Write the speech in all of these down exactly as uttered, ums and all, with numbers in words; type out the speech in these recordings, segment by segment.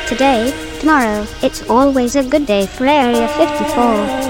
Today, tomorrow, it's always a good day for Area fifty-four.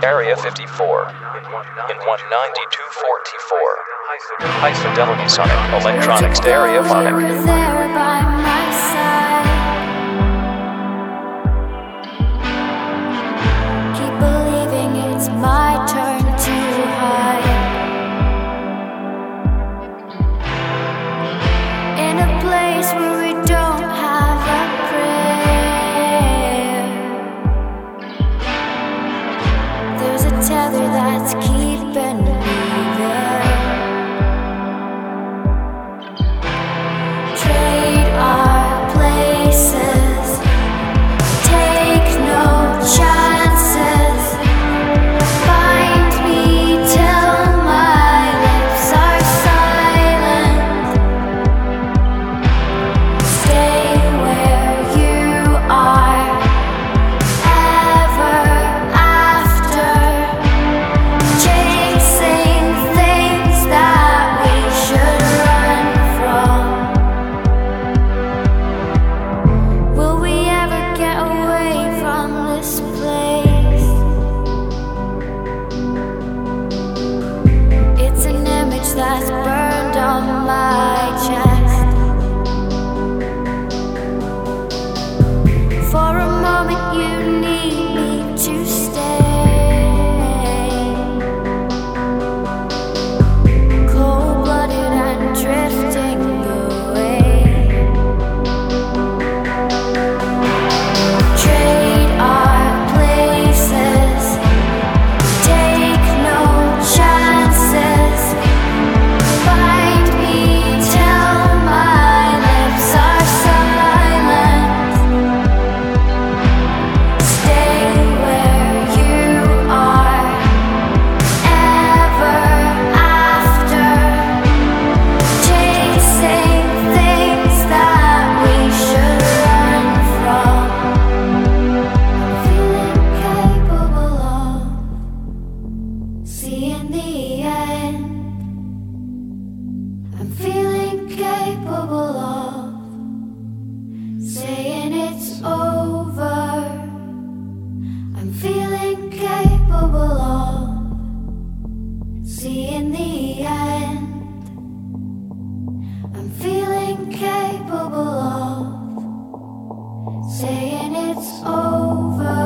Area fifty-four. In one ninety-two forty-four. High fidelity sonic electronics stereophonic. There by my side. Keep believing it's my turn to hide. In a place where we don't have a prayer. There's a tether that's keeping me there. Trade our places, take no chances. Find me till my lips are silent. Stay where you are, ever after. Chasing things that we should run from. Will we ever get away from this place? It's an image that's burned on my chest. For a moment you need me to stay. Cold-blooded and drifting away. Trade our places, take no chances. Find me till my lips are silent. Stay where you are, ever after. Chasing things that we should run from. Feeling capable of seeing the end. I'm feeling capable of saying it's over. I'm feeling capable of seeing the end. I'm feeling capable of saying it's over.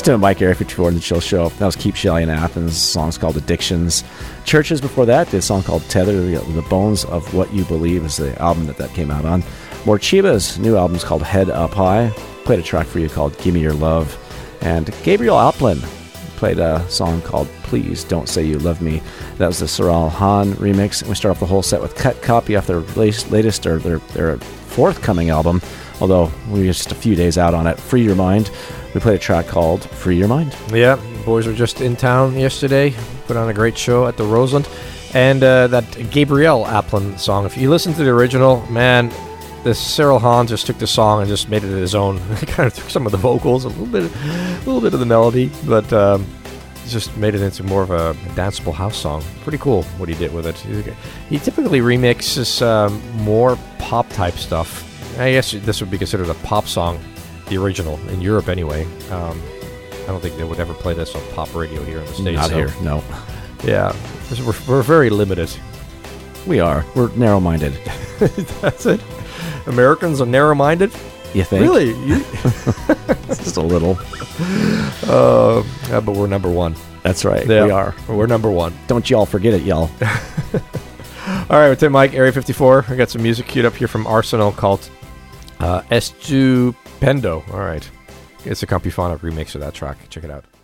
Tim and Mike, Area fifty-four in the Chill Show. That was Keep Shelley in Athens. The song's called Addictions. Churches before that did a song called Tether. The, the Bones of What You Believe is the album that that came out on. Morcheeba's new album's called Head Up High. Played a track for you called Gimme Your Love. And Gabriel Alplin played a song called Please Don't Say You Love Me. That was the Saral Han remix. And we start off the whole set with Cut Copy off their latest, or their, their forthcoming album, although we're just a few days out on it, Free Your Mind. We played a track called Free Your Mind. Yeah, boys were just in town yesterday, put on a great show at the Roseland. And uh, that Gabriel Aplin song, if you listen to the original, man, this Cyril Hahn just took the song and just made it his own. He kind of took some of the vocals, a little bit, a little bit of the melody, but um, just made it into more of a danceable house song. Pretty cool what he did with it. He typically remixes um, more pop type stuff. I guess this would be considered a pop song, the original in Europe anyway. Um, I don't think they would ever play this on pop radio here in the States. Not so. here, no. Yeah, we're, we're very limited. We are. We're narrow-minded. That's it. Americans are narrow-minded? You think? Really? You? Just a little. Uh, yeah, but we're number one. That's right. Yeah, we are. We're number one. Don't y'all forget it, y'all. All right, with Tim Mike, Area fifty-four. I got some music queued up here from Arsenal called uh, Estupendo. All right. It's a Campifano remix of that track. Check it out.